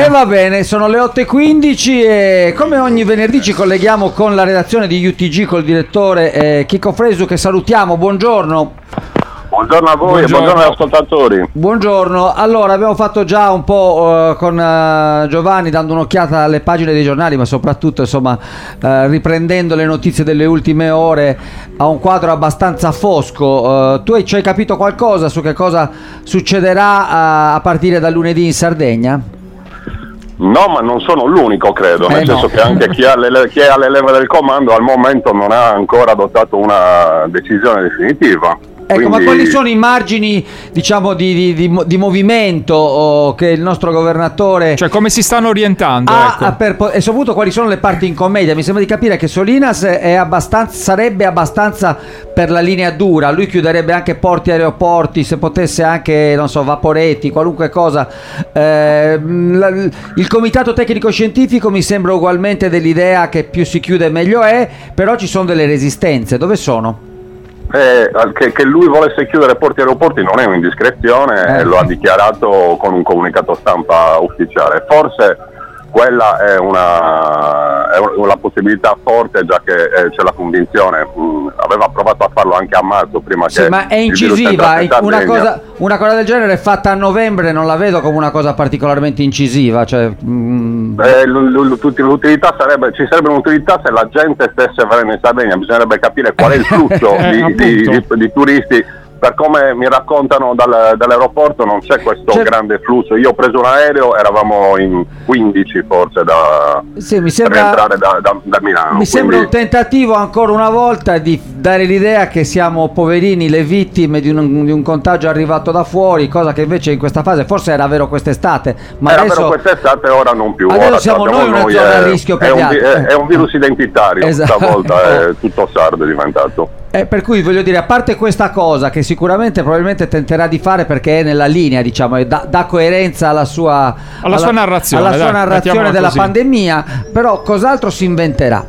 Va bene, sono le 8:15 e come ogni venerdì ci colleghiamo con la redazione di UTG col direttore Chico Fresu, che salutiamo. Buongiorno. Buongiorno a voi e buongiorno agli ascoltatori. Buongiorno. Allora, abbiamo fatto già un po' con Giovanni, dando un'occhiata alle pagine dei giornali, ma soprattutto insomma riprendendo le notizie delle ultime ore, a un quadro abbastanza fosco. Tu ci hai capito qualcosa su che cosa succederà a partire da lunedì in Sardegna? No, ma non sono l'unico, credo, nel senso che anche chi è alle leve del comando al momento non ha ancora adottato una decisione definitiva. Ecco, ma quali sono i margini, diciamo, di movimento che il nostro governatore... Cioè, come si stanno orientando? E soprattutto quali sono le parti in commedia? Mi sembra di capire che Solinas sarebbe abbastanza per la linea dura. Lui chiuderebbe anche porti e aeroporti, se potesse anche, non so, vaporetti, qualunque cosa. Il comitato tecnico-scientifico mi sembra ugualmente dell'idea che più si chiude meglio è, però ci sono delle resistenze. Dove sono? Che lui volesse chiudere porti e aeroporti non è un'indiscrezione, lo ha dichiarato con un comunicato stampa ufficiale. Forse quella è una possibilità forte, già che c'è la convinzione. Aveva provato a farlo anche a marzo, prima che... ma è incisiva, una cosa del genere fatta a novembre non la vedo come una cosa particolarmente incisiva, cioè, l'utilità ci sarebbe un'utilità se la gente stesse venendo in Sardegna. Bisognerebbe capire qual è il flusso di turisti. Per come mi raccontano dall'aeroporto non c'è questo grande flusso. Io ho preso un aereo, eravamo in 15 forse per rientrare da Milano. Mi sembra un tentativo ancora una volta di dare l'idea che siamo poverini, le vittime di un contagio arrivato da fuori, cosa che invece in questa fase forse era vero quest'estate, ma era adesso, vero quest'estate, ora non più. Adesso siamo noi una zona a rischio per gli altri. È un virus identitario, esatto. Stavolta è tutto sardo diventato. Per cui voglio dire, a parte questa cosa che sicuramente probabilmente tenterà di fare perché è nella linea, diciamo, e dà coerenza alla sua narrazione della pandemia, però cos'altro si inventerà?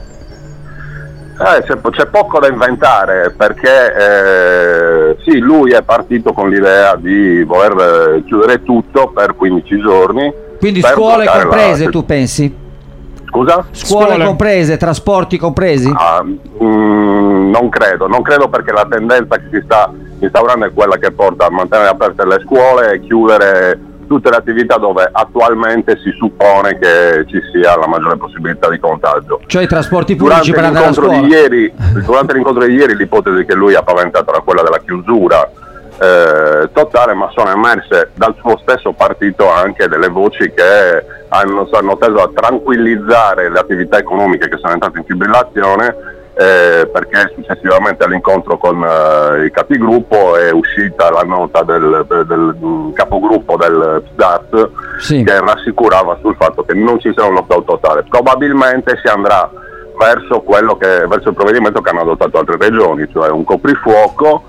C'è poco da inventare, perché sì, lui è partito con l'idea di voler chiudere tutto per 15 giorni. Quindi scuole comprese, tu pensi? Scusa? Scuole comprese, trasporti compresi? Non credo, perché la tendenza che si sta instaurando è quella che porta a mantenere aperte le scuole e chiudere tutte le attività dove attualmente si suppone che ci sia la maggiore possibilità di contagio. Cioè i trasporti pubblici per andare a scuola. Durante l'incontro di ieri l'ipotesi che lui ha paventato era quella della chiusura totale, ma sono emerse dal suo stesso partito anche delle voci che hanno teso a tranquillizzare le attività economiche che sono entrate in fibrillazione, perché successivamente all'incontro con i capigruppo è uscita la nota del capogruppo del PSDAT, sì, che rassicurava sul fatto che non ci sarà un lockdown totale. Probabilmente si andrà verso il provvedimento che hanno adottato altre regioni, cioè un coprifuoco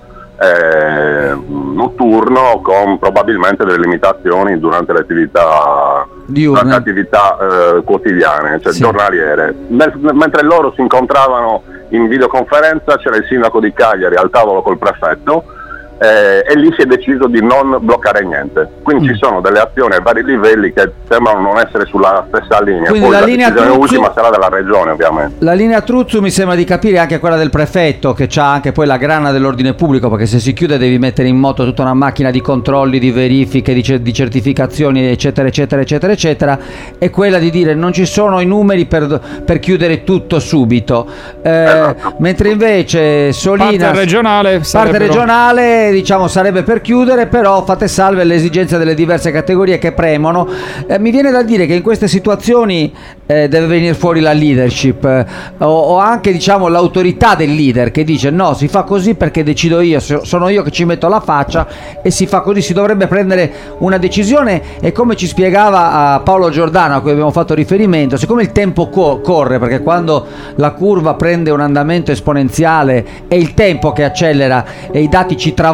notturno con probabilmente delle limitazioni durante le attività quotidiane, cioè sì, giornaliere. Mentre loro si incontravano in videoconferenza c'era il sindaco di Cagliari al tavolo col prefetto, e lì si è deciso di non bloccare niente. Quindi ci sono delle azioni a vari livelli che sembrano non essere sulla stessa linea. Quindi poi la linea decisione ultima sarà della regione, ovviamente. La linea Truzzu mi sembra di capire anche quella del prefetto, che c'ha anche poi la grana dell'ordine pubblico, perché se si chiude devi mettere in moto tutta una macchina di controlli, di verifiche, di certificazioni, eccetera eccetera eccetera eccetera, è quella di dire non ci sono i numeri per chiudere tutto subito, mentre invece Solinas parte regionale diciamo sarebbe per chiudere, però fate salve le esigenze delle diverse categorie che premono. Mi viene da dire che in queste situazioni deve venire fuori la leadership, o anche diciamo l'autorità del leader che dice no, si fa così perché decido io, sono io che ci metto la faccia e si fa così. Si dovrebbe prendere una decisione, e come ci spiegava Paolo Giordano, a cui abbiamo fatto riferimento, siccome il tempo corre, perché quando la curva prende un andamento esponenziale è il tempo che accelera e i dati ci travolgono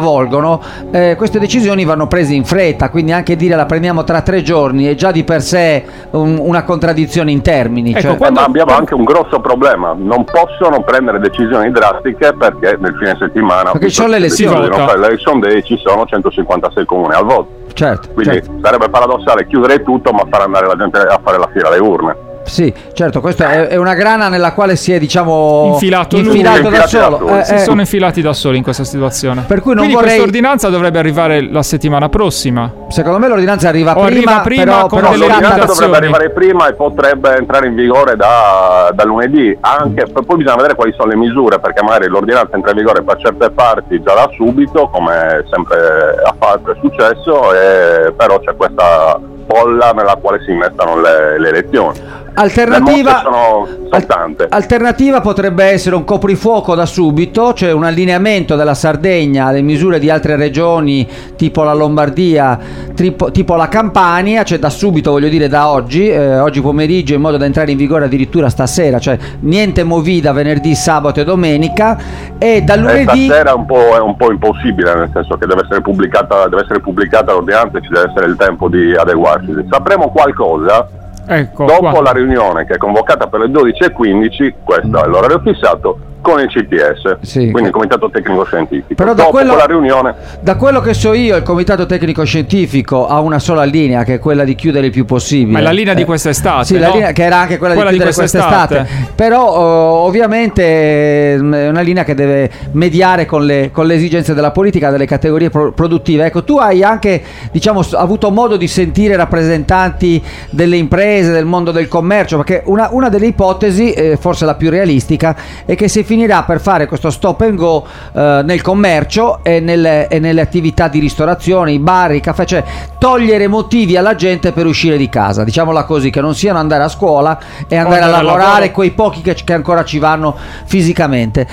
stravolgono, queste decisioni vanno prese in fretta, quindi anche dire la prendiamo tra 3 giorni è già di per sé una contraddizione in termini. Ecco, ma abbiamo anche un grosso problema: non possono prendere decisioni drastiche perché nel fine settimana, perché ci sono le elezioni, ci sono 156 comuni al voto. Certo, quindi sarebbe paradossale chiudere tutto ma far andare la gente a fare la fila alle urne. Sì, certo, questa è una grana nella quale si è, diciamo, infilato da solo. Si sono infilati da soli in questa situazione. Per cui quindi questa ordinanza dovrebbe arrivare la settimana prossima. Secondo me l'ordinanza arriva prima, però l'ordinanza dovrebbe arrivare prima e potrebbe entrare in vigore da lunedì. Anche poi bisogna vedere quali sono le misure, perché magari l'ordinanza entra in vigore per certe parti già da subito, come sempre è successo, però c'è questa bolla nella quale si mettono le elezioni. Alternativa potrebbe essere un coprifuoco da subito, cioè un allineamento della Sardegna alle misure di altre regioni tipo la Lombardia, tipo la Campania, cioè da subito, voglio dire da oggi pomeriggio, in modo da entrare in vigore addirittura stasera, cioè niente movida venerdì, sabato e domenica, e da lunedì stasera è un po' impossibile, nel senso che deve essere pubblicata l'ordinanza e ci deve essere il tempo di adeguarsi. Sapremo qualcosa dopo la riunione che è convocata per le 12:15, questo è l'orario fissato, con il CTS, quindi il Comitato Tecnico Scientifico. Però la riunione, da quello che so io, il Comitato Tecnico Scientifico ha una sola linea, che è quella di chiudere il più possibile. Ma è la linea di quest'estate, sì, no? La linea che era anche quella di chiudere quest'estate. Però ovviamente è una linea che deve mediare con le esigenze della politica, delle categorie produttive. Ecco, tu hai anche, diciamo, avuto modo di sentire rappresentanti delle imprese, del mondo del commercio, perché una delle ipotesi, forse la più realistica, è che si finirà per fare questo stop and go nel commercio e nelle attività di ristorazione, i bar, i caffè, cioè togliere motivi alla gente per uscire di casa, diciamola così, che non siano andare a scuola e andare a lavorare, quei pochi che ancora ci vanno fisicamente.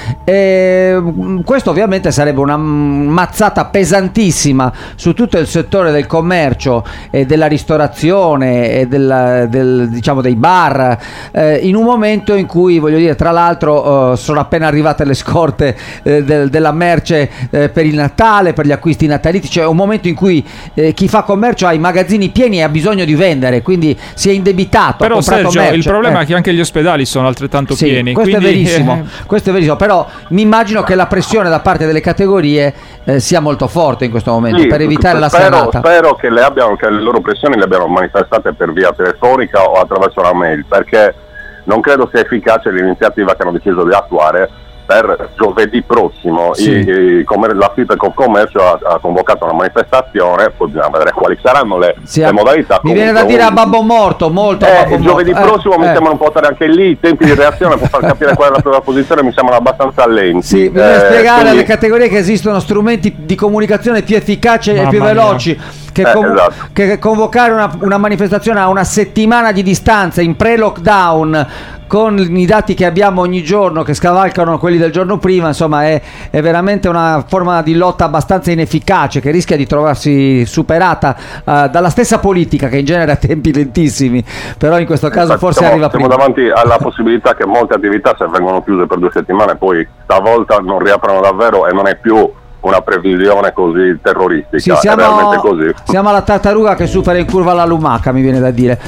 Questo ovviamente sarebbe una mazzata pesantissima su tutto il settore del commercio e della ristorazione e diciamo dei bar, in un momento in cui, voglio dire, tra l'altro sono appena arrivate le scorte della merce per il Natale, per gli acquisti natalizi, cioè un momento in cui chi fa commercio ha i magazzini pieni e ha bisogno di vendere, quindi si è indebitato. Però ha comprato Sergio, merce. Il problema è che anche gli ospedali sono altrettanto pieni. Questo è verissimo, però mi immagino che la pressione da parte delle categorie sia molto forte in questo momento, per evitare la scanata. Spero che le loro pressioni le abbiano manifestate per via telefonica o attraverso la mail, perché non credo sia efficace l'iniziativa che hanno deciso di attuare per giovedì prossimo. La Fitecommercio ha convocato una manifestazione, poi bisogna vedere quali saranno le modalità. Mi viene da dire a babbo morto, giovedì prossimo mi sembrano un po' anche lì i tempi di reazione per far capire qual è la propria posizione, mi sembrano abbastanza lenti. Bisogna spiegare alle categorie che esistono strumenti di comunicazione più efficaci e più veloci, che convocare una manifestazione a una settimana di distanza in pre-lockdown con i dati che abbiamo ogni giorno, che scavalcano quelli del giorno prima, insomma è veramente una forma di lotta abbastanza inefficace, che rischia di trovarsi superata dalla stessa politica, che in genere ha tempi lentissimi, però in questo caso forse arriva prima. Siamo davanti alla possibilità che molte attività, se vengono chiuse per 2 settimane, poi stavolta non riaprono davvero, e non è più una previsione così terroristica, è realmente così. Siamo alla tartaruga che supera in curva la lumaca, mi viene da dire.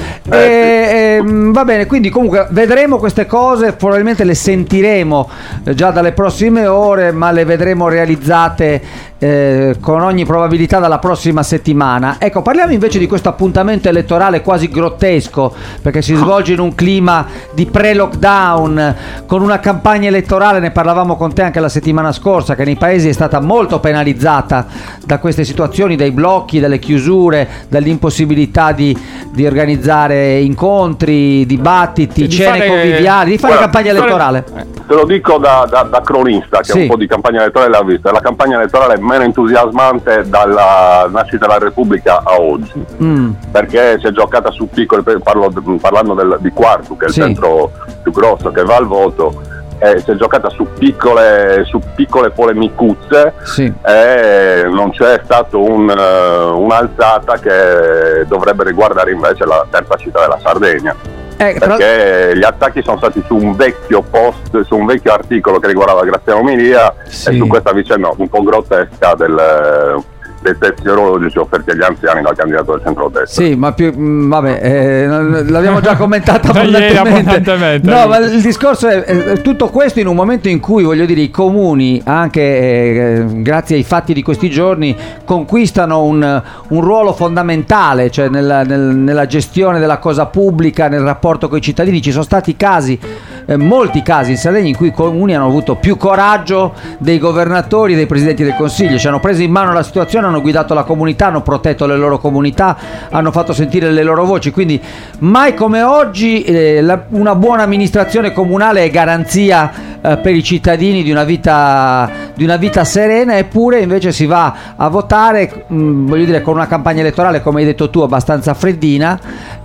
Va bene, quindi comunque vedremo queste cose, probabilmente le sentiremo già dalle prossime ore, ma le vedremo realizzate con ogni probabilità dalla prossima settimana. Ecco, parliamo invece di questo appuntamento elettorale quasi grottesco, perché si svolge in un clima di pre-lockdown, con una campagna elettorale, ne parlavamo con te anche la settimana scorsa, che nei paesi è stata molto penalizzata da queste situazioni, dai blocchi, dalle chiusure, dall'impossibilità di organizzare incontri, dibattiti, cene conviviali, di fare campagna elettorale. Te lo dico da cronista, che un po' di campagna elettorale l'ha vista. La campagna elettorale è meno entusiasmante dalla nascita della Repubblica a oggi, perché si è giocata su piccole, parlando di Quartu, che è il centro più grosso che va al voto, si è giocata su piccole polemicuzze, e non c'è stato un'alzata che dovrebbe riguardare invece la terza città della Sardegna. perché gli attacchi sono stati su un vecchio post, su un vecchio articolo che riguardava Graziano Milia, e su questa vicenda un po' grottesca dei testi orologici offerti agli anziani dal candidato del centrodestra. Sì, ma l'abbiamo già commentata abbondantemente. No, ma il discorso è tutto questo in un momento in cui, voglio dire, i comuni, anche grazie ai fatti di questi giorni, conquistano un ruolo fondamentale, cioè nella gestione della cosa pubblica, nel rapporto con i cittadini. Ci sono stati casi, molti casi in Sardegna, in cui i comuni hanno avuto più coraggio dei governatori e dei presidenti del Consiglio, ci hanno preso in mano la situazione, hanno guidato la comunità, hanno protetto le loro comunità, hanno fatto sentire le loro voci. Quindi mai come oggi una buona amministrazione comunale è garanzia per i cittadini di una vita serena. Eppure invece si va a votare, voglio dire, con una campagna elettorale, come hai detto tu, abbastanza freddina,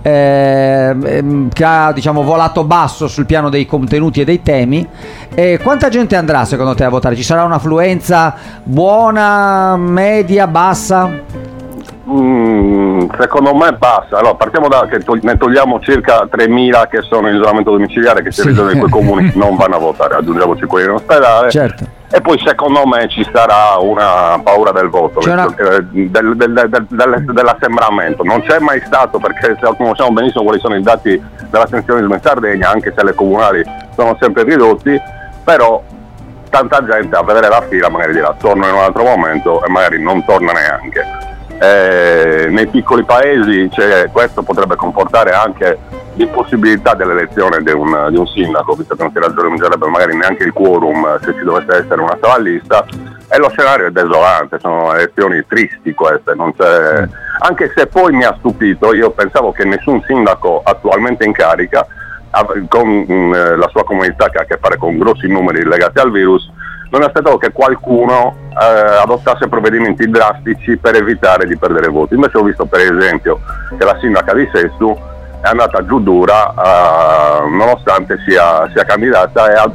che ha, diciamo, volato basso sul piano dei contenuti e dei temi. Quanta gente andrà secondo te a votare? Ci sarà un'affluenza buona, media, bassa? Secondo me bassa. Allora, partiamo da che ne togliamo circa 3.000 che sono in isolamento domiciliare, che si vedono in quei comuni non vanno a votare, aggiungiamoci quelli in ospedale. Certo. E poi secondo me ci sarà una paura del voto, dell'assembramento. Non c'è mai stato, perché conosciamo benissimo quali sono i dati dell'astensionismo in Sardegna, anche se le comunali sono sempre ridotti, però tanta gente a vedere la fila magari dirà torno in un altro momento e magari non torna neanche. Nei piccoli paesi questo potrebbe comportare anche l'impossibilità dell'elezione di un sindaco, visto che non si raggiungerebbe magari neanche il quorum se ci dovesse essere una sola lista, e lo scenario è desolante, sono elezioni tristi queste, non c'è. Anche se poi mi ha stupito, io pensavo che nessun sindaco attualmente in carica, con la sua comunità che ha a che fare con grossi numeri legati al virus, non aspettavo che qualcuno adottasse provvedimenti drastici per evitare di perdere voti. Invece ho visto, per esempio, che la sindaca di Sesto è andata giù dura, nonostante sia candidata, e ha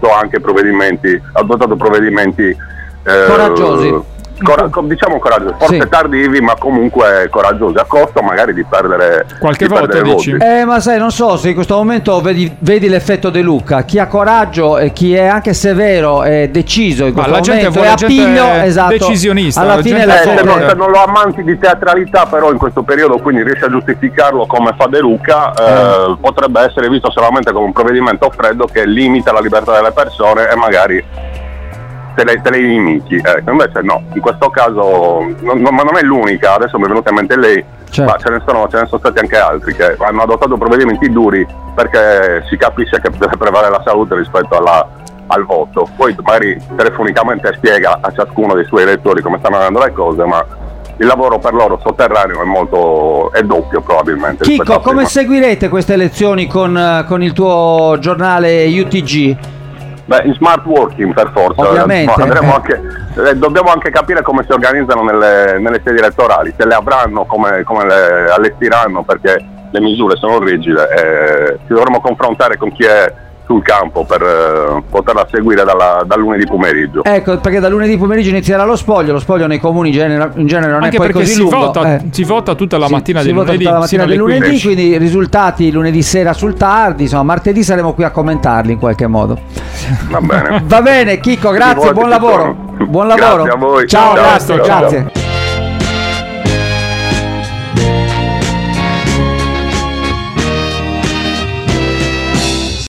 adottato provvedimenti coraggiosi. Diciamo coraggiosi, forse tardivi, ma comunque coraggiosi, a costo magari di perdere qualche voto, dici? Ma sai, non so se in questo momento vedi l'effetto De Luca. Chi ha coraggio e chi è anche severo e deciso in questo momento, è a piglio, esatto, decisionista. Alla fine se non lo amanti di teatralità, però in questo periodo quindi riesce a giustificarlo come fa De Luca, potrebbe essere visto solamente come un provvedimento freddo che limita la libertà delle persone e magari te le inimichi. Invece no, in questo caso ma non è l'unica, adesso mi è venuta in mente lei, certo. Ma ce ne sono stati anche altri che hanno adottato provvedimenti duri, perché si capisce che deve prevalere la salute rispetto al voto. Poi magari telefonicamente spiega a ciascuno dei suoi elettori come stanno andando le cose, ma il lavoro per loro sotterraneo è doppio probabilmente. Chicco, come seguirete queste elezioni con il tuo giornale UTG? Beh, in smart working per forza. Ovviamente. Dobbiamo anche capire come si organizzano nelle sedi elettorali, se le avranno, come le allestiranno, perché le misure sono rigide. Ci dovremo confrontare con chi è sul campo per poterla seguire dal lunedì pomeriggio. Ecco, perché dal lunedì pomeriggio inizierà lo spoglio nei comuni in genere non anche è poi così lungo. Si vota tutta la mattina del lunedì. Tutta la mattina del lunedì, quindi risultati lunedì sera sul tardi, insomma martedì saremo qui a commentarli in qualche modo. Va bene. Va bene, Chicco, grazie, buon lavoro. Buon lavoro. Grazie a voi. Ciao, Ciao, grazie.